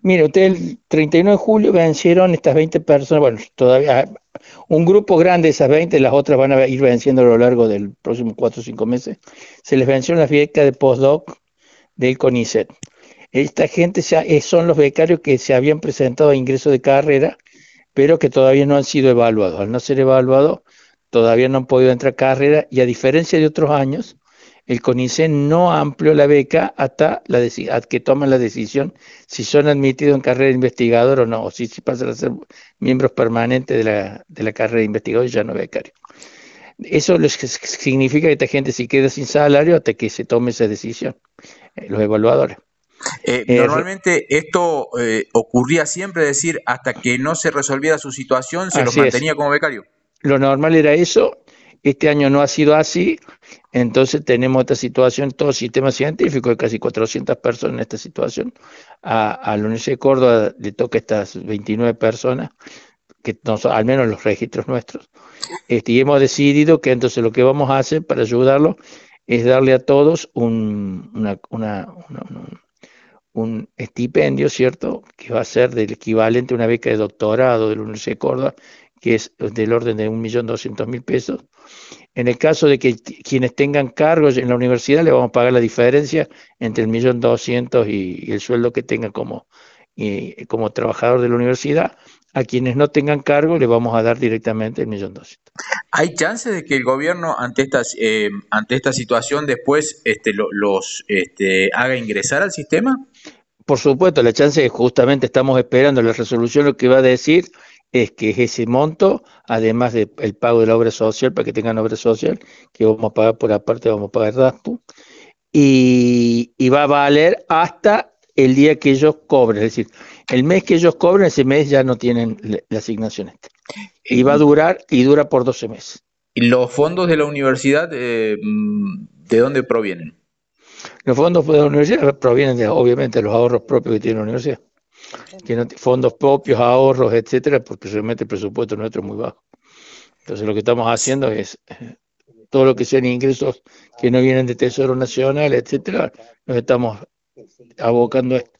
Mire, usted el 31 de julio vencieron estas 20 personas, bueno, todavía un grupo grande de esas 20, las otras van a ir venciendo a lo largo del próximo 4 o 5 meses. Se les venció las becas de postdoc del CONICET. Esta gente son los becarios que se habían presentado a ingreso de carrera, pero que todavía no han sido evaluados. Al no ser evaluados, todavía no han podido entrar a carrera y a diferencia de otros años, el CONICET no amplió la beca hasta que toman la decisión si son admitidos en carrera de investigador o no, o si pasan a ser miembros permanentes de la carrera de investigador y ya no becarios. Eso significa que esta gente se queda sin salario hasta que se tome esa decisión, los evaluadores. Normalmente esto ocurría siempre, es decir, hasta que no se resolviera su situación, se los Así es. mantenía como becario. Lo normal era eso. Este año no ha sido así. Entonces tenemos esta situación, todo el sistema científico, de casi 400 personas en esta situación. A la Universidad de Córdoba le toca estas 29 personas, que no son, al menos los registros nuestros. Y hemos decidido que entonces lo que vamos a hacer para ayudarlos es darle a todos un estipendio, ¿cierto? Que va a ser del equivalente a una beca de doctorado de la Universidad de Córdoba, que es del orden de 1.200.000 pesos. En el caso de que quienes tengan cargos en la universidad, le vamos a pagar la diferencia entre el 1.200.000 y el sueldo que tenga como trabajador de la universidad. A quienes no tengan cargo, le vamos a dar directamente el 1.200.000. ¿Hay chances de que el gobierno ante esta situación después los haga ingresar al sistema? Por supuesto, la chance es justamente estamos esperando la resolución, lo que va a decir es que es ese monto, además del pago de la obra social, para que tengan obra social, que vamos a pagar por aparte, vamos a pagar RASPU, y va a valer hasta el día que ellos cobren, es decir, el mes que ellos cobren, ese mes ya no tienen la asignación esta. Y va a Y durar, y dura por 12 meses. los fondos de la universidad, ¿de dónde provienen? Los fondos de la universidad provienen obviamente de los ahorros propios que tiene la universidad. Tiene fondos propios, ahorros, etcétera, porque realmente el presupuesto nuestro es muy bajo. Entonces lo que estamos haciendo es todo lo que sean ingresos que no vienen de Tesoro Nacional, etcétera, nos estamos abocando a esto.